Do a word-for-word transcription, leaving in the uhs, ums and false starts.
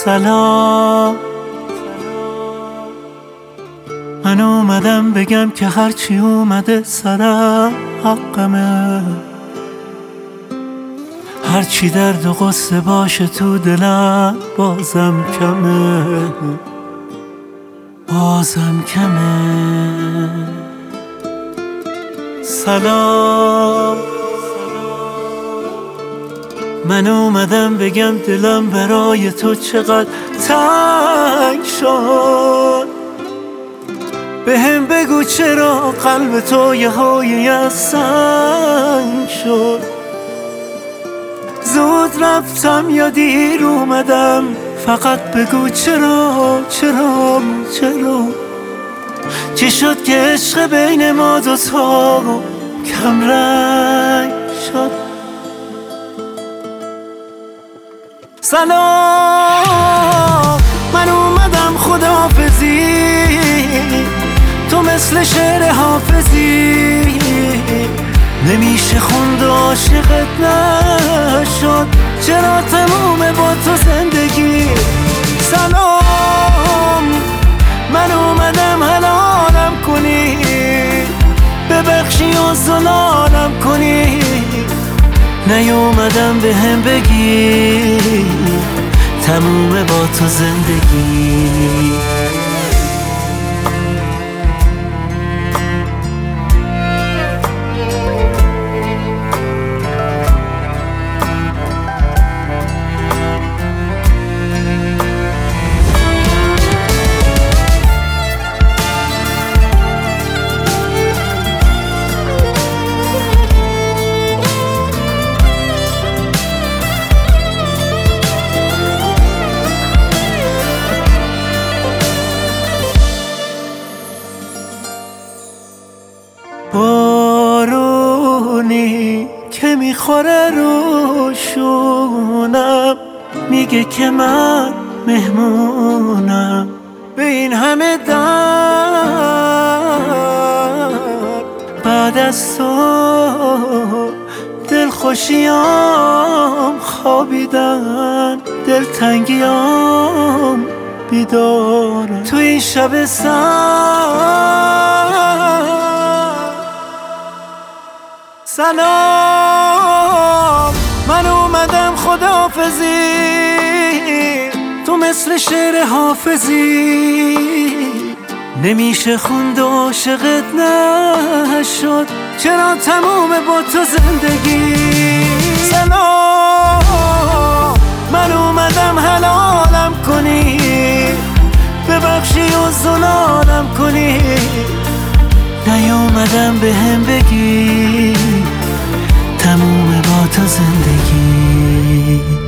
سلام، من اومدم بگم که هرچی اومده سرم حقمه، هرچی درد و غصه باشه تو دلم بازم کمه، بازم کمه. سلام، من اومدم بگم دلم برای تو چقدر تنگ شد، به هم بگو چرا قلب تو یه هایی از سنگ شد. زود رفتم یا دیر اومدم، فقط بگو چرا چرا چرا، چی شد که عشق بین ما دوتا کم رنگ شد. سلام، من اومدم خداحافظی، تو مثل شعر حافظی، نمیشه خوند و عاشقت نشد، چرا تمومه با تو زندگی. سلام، من اومدم حلالم کنی، ببخشی و زلالم کنی، نیومدم به هم بگی تمومه با تو زندگی. بارونی که میخوره روشونم، میگه که من مهمونم، به این همه درد بعد از تو دلخوشیام خوابیدن، دلتنگیام بیدارم تو این شب سرد. سلام، من اومدم خداحافظی، تو مثل شعر حافظی، نمیشه خوند و عاشقت نشد، چرا تمومه با تو زندگی. سلام، من اومدم حلالم کنی، ببخشی و زلالم کنی، نیومدم به هم بگی تمومه با تو زندگی.